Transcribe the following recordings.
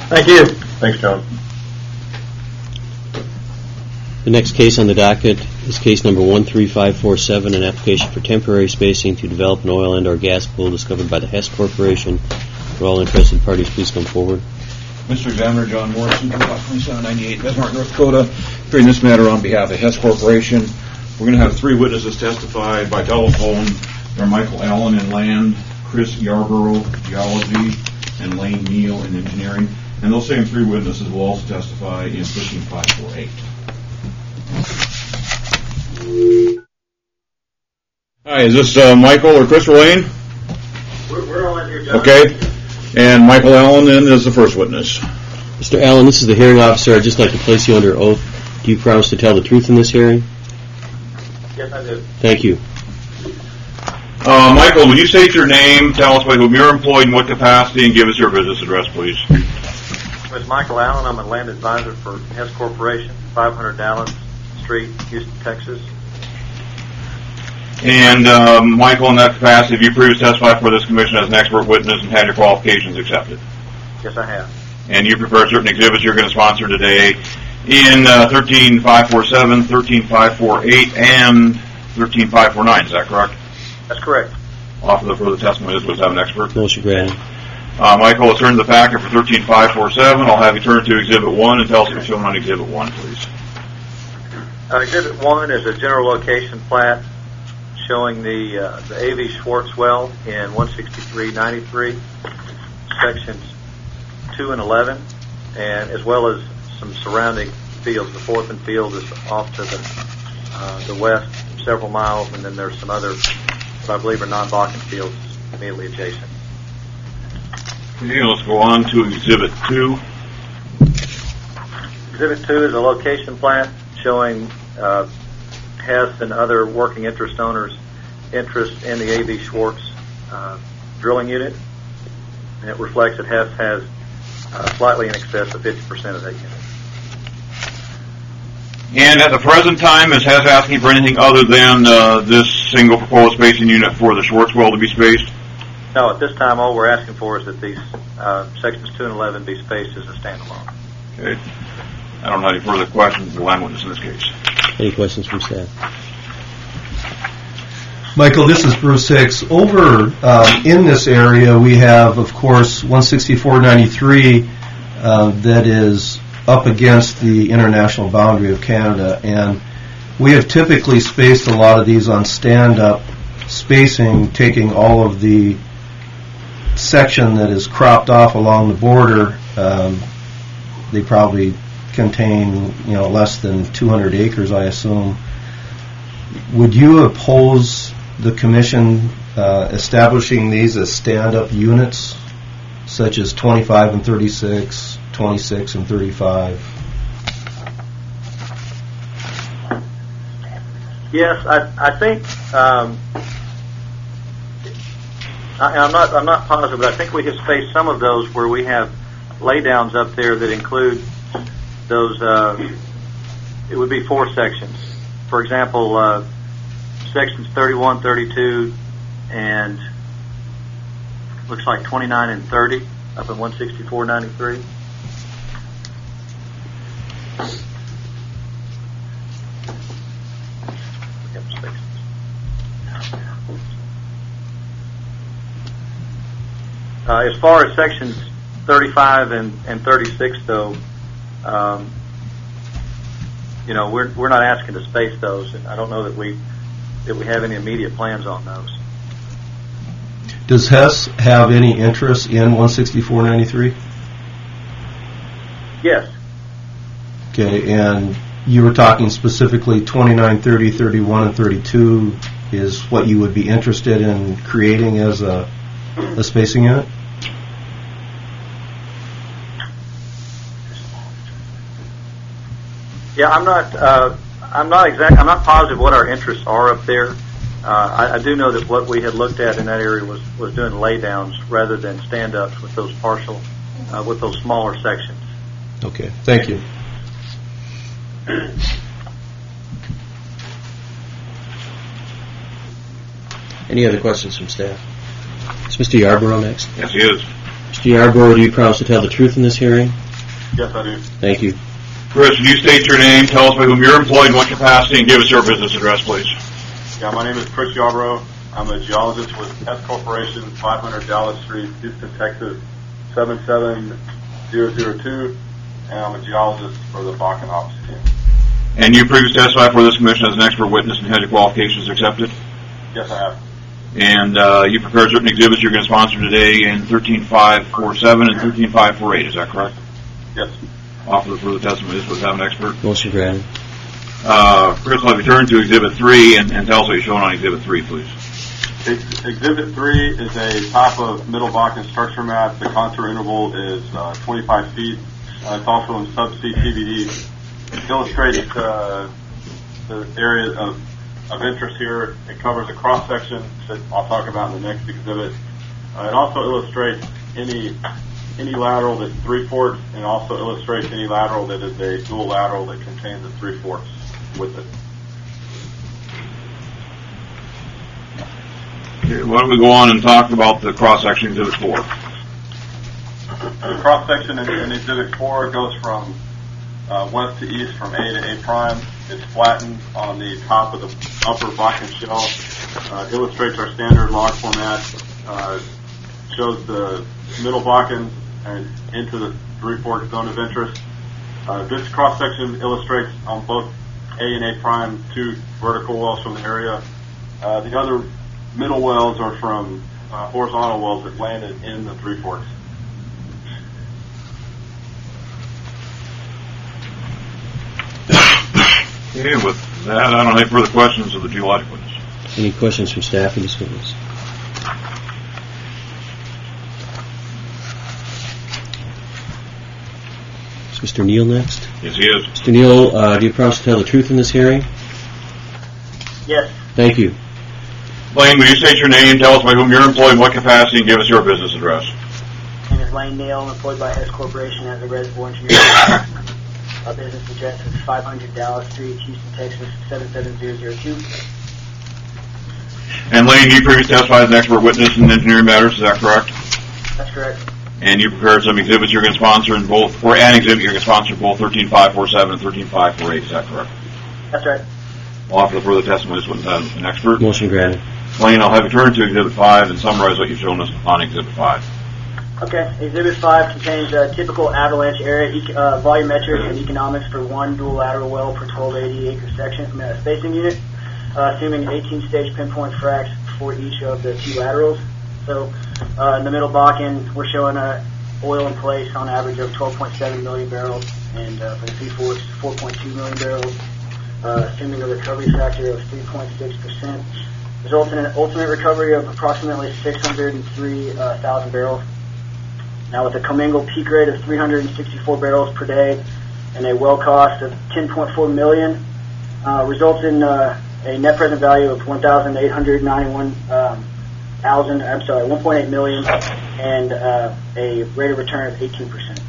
Thank you. Thanks, John. The next case on the docket is case number 13547, an application for temporary spacing to develop an oil and/or gas pool discovered by the Hess Corporation. For all interested parties, please come forward. Mr. Examiner, John Morrison, 2798 Bismarck, North Dakota, appearing this matter on behalf of Hess Corporation. We're going to have three witnesses testify by telephone. They're Michael Allen in land, Chris Yarborough, geology, and Lane Neal in engineering. And those same three witnesses will also testify in 15548. Hi, is this Michael or Chris or Lane? We're all in here, John. Okay. And Michael Allen then is the first witness. Mr. Allen, this is the hearing officer. I'd just like to place you under oath. Do you promise to tell the truth in this hearing? Yes, I do. Thank you. Michael, would you state your name, tell us by whom you're employed, in what capacity, and give us your business address, please? It's Michael Allen. I'm a land advisor for Hess Corporation, 500 Dallas Street, Houston, Texas. And Michael, in that capacity, have you previously testified for this commission as an expert witness and had your qualifications accepted? Yes, I have. And you prepared certain exhibits you're going to sponsor today in 13547, 13548, and 13549. Is that correct? That's correct. Offer the further testimony. This was have an expert. Motion granted. Michael, let's turn to the packet for 13547. I'll have you turn to Exhibit 1 and tell us what's shown on Exhibit 1, please. Exhibit 1 is a general location plat showing the A.V. Schwartz well in 16393, sections 2 and 11, and as well as some surrounding fields. The Fortman field is off to the west several miles, and then there's some other, what I believe are non-Bakken fields immediately adjacent. Okay, let's go on to Exhibit 2. Exhibit 2 is a location plat showing Hess and other working interest owners' interest in the A.V. Schwartz drilling unit, and it reflects that Hess has slightly in excess of 50% of that unit. And at the present time, is Hess asking for anything other than this single proposed spacing unit for the Schwartz well to be spaced? No, at this time, all we're asking for is that these sections 2 and 11 be spaced as a standalone. Okay. I don't have any further questions of the land witness in this case. Any questions from staff? Michael, this is Bruce Hicks. Over in this area, we have, of course, 16493 that is up against the international boundary of Canada, and we have typically spaced a lot of these on stand-up spacing, taking all of the section that is cropped off along the border. They probably contain, less than 200 acres, I assume. Would you oppose the commission establishing these as stand-up units, such as 25 and 36, 26 and 35? Yes, I think I'm not positive, but I think we have spaced some of those where we have laydowns up there that include those. It would be 4 sections. For example, sections 31, 32, and looks like 29 and 30 up in 16493. As far as sections 35 and 36, though, we're not asking to space those, and I don't know that we have any immediate plans on those. Does Hess have any interest in 16493? Yes. Okay, and you were talking specifically 29, 30, 31, and 32 is what you would be interested in creating as a spacing unit? Yeah, I'm not positive what our interests are up there. I do know that what we had looked at in that area was doing laydowns rather than stand-ups with those with those smaller sections. Okay, thank you. Any other questions from staff? Is Mr. Yarborough next? Yes, he is. Mr. Yarborough, do you promise to tell the truth in this hearing? Yes, I do. Thank you. Chris, would you state your name, tell us by whom you're employed, in what capacity, and give us your business address, please? Yeah, my name is Chris Yarborough. I'm a geologist with Hess Corporation, 500 Dallas Street, Houston, Texas, 77002, and I'm a geologist for the Bakken Ops team. And you previously testified for this commission as an expert witness and had your qualifications accepted? Yes, I have. And you prepared certain exhibits you're going to sponsor today in 13547 and 13548, is that correct? Yes. Offer the further testimony this was have an expert. Motion granted. Chris, let me turn to Exhibit 3 and tell us what you're showing on Exhibit 3, please. Exhibit 3 is a type of Middle Bakken structure map. The contour interval is 25 feet. It's also in subsea TVD. It illustrates the area of interest here. It covers a cross section that I'll talk about in the next exhibit. It also illustrates any lateral that's 3 forks, and also illustrates any lateral that is a dual lateral that contains the 3 forks with it. Okay, why don't we go on and talk about the cross-section Exhibit 4? The cross-section in Exhibit 4 goes from west to east from A to A prime. It's flattened on the top of the upper Bakken shelf. Illustrates our standard log format. Shows the Middle Bakken and into the 3 fork zone of interest. This cross-section illustrates on both A and A prime 2 vertical wells from the area. The other middle wells are from horizontal wells that landed in the 3 forks. Okay, with that, I don't have any further questions of the geologic witness. Any questions from staff in this witness? Is Mr. Neal next? Yes, he is. Mr. Neal, do you promise to tell the truth in this hearing? Yes. Thank you. Lane, will you state your name, tell us by whom you're employed, in what capacity, and give us your business address? My name is Lane Neal. I'm employed by Hess Corporation as a reservoir engineer. Our business address is 500 Dallas Street, Houston, Texas, 77002. And Lane, you previously testified as an expert witness in engineering matters, is that correct? That's correct. And you prepared some exhibits you're going to sponsor in both, or an exhibit you're going to sponsor in both 13547 and 13548, is that correct? That's right. I'll offer the further testimony this witness as an expert. Motion granted. Lane, I'll have you turn to Exhibit 5 and summarize what you've shown us on Exhibit 5. Okay. Exhibit 5 contains a typical avalanche area, volumetric and economics for one dual lateral well per 1280 acre section spacing unit, assuming 18-stage pinpoint fracs for each of the 2 laterals. So in the Middle Bakken, we're showing oil in place on average of 12.7 million barrels, and for the 3 forks, 4.2 million barrels, assuming a recovery factor of 3.6%, results in an ultimate recovery of approximately 603,000 barrels. Now, with a commingled peak rate of 364 barrels per day and a well cost of $10.4 million, results in a net present value of $1.8 million, and a rate of return of 18%.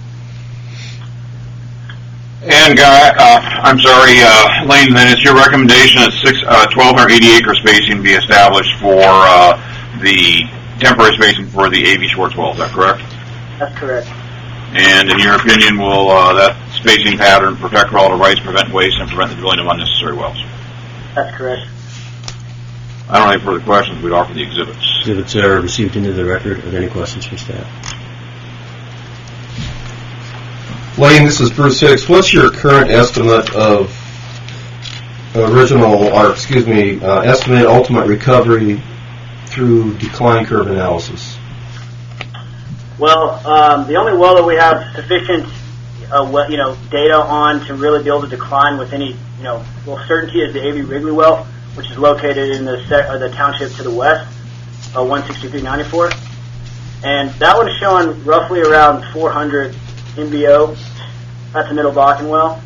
And Guy, Lane, then it's your recommendation that 1,280 acre spacing be established for the temporary spacing for the A.V. Schwartz well, is that correct? That's correct. And in your opinion, will that spacing pattern protect relative rights, prevent waste, and prevent the drilling of unnecessary wells? That's correct. I don't have any further questions. We'd offer the exhibits. Exhibits are received into the record. Are there any questions from staff? Lane, this is Bruce Hicks. What's your current estimate of estimate ultimate recovery through decline curve analysis? Well, the only well that we have sufficient, data on to really be able to decline with any, certainty is the A.V. Wrigley well, which is located in the township to the west, 16394, and that one is showing roughly around 400 MBO. That's a Middle Bakken well.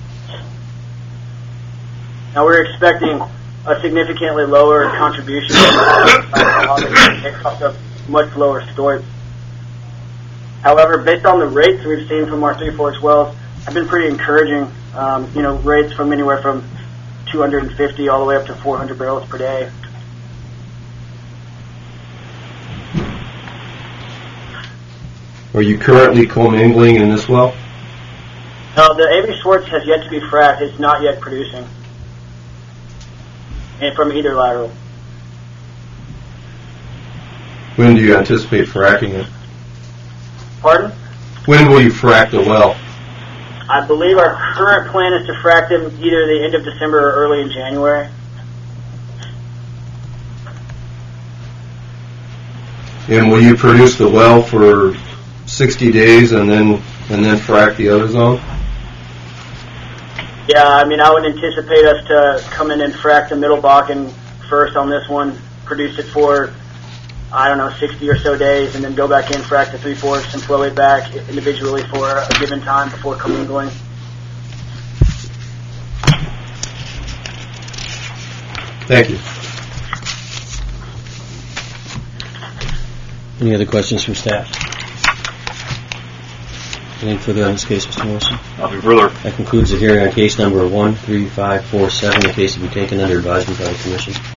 Now we're expecting a significantly lower contribution. It costs a much lower storage. However, based on the rates we've seen from our 3 forks wells, have been pretty encouraging. Rates from anywhere from 250 all the way up to 400 barrels per day. Are you currently commingling in this well? No, the A.V. Schwartz has yet to be fracked. It's not yet producing. And from either lateral. When do you anticipate fracking it? Pardon? When will you frack the well? I believe our current plan is to frack them either the end of December or early in January. And will you produce the well for 60 days and then frack the other zone? Yeah, I mean, I would anticipate us to come in and frack the Middle Bakken first on this one, produce it for, 60 or so days, and then go back in, frack the Three Forks, and flow it back individually for a given time before commingling. Thank you. Any other questions from staff? Anything further on this case, Mr. Morrison? Nothing further. That concludes the hearing on case number 13547. The case will be taken under advisement by the Commission.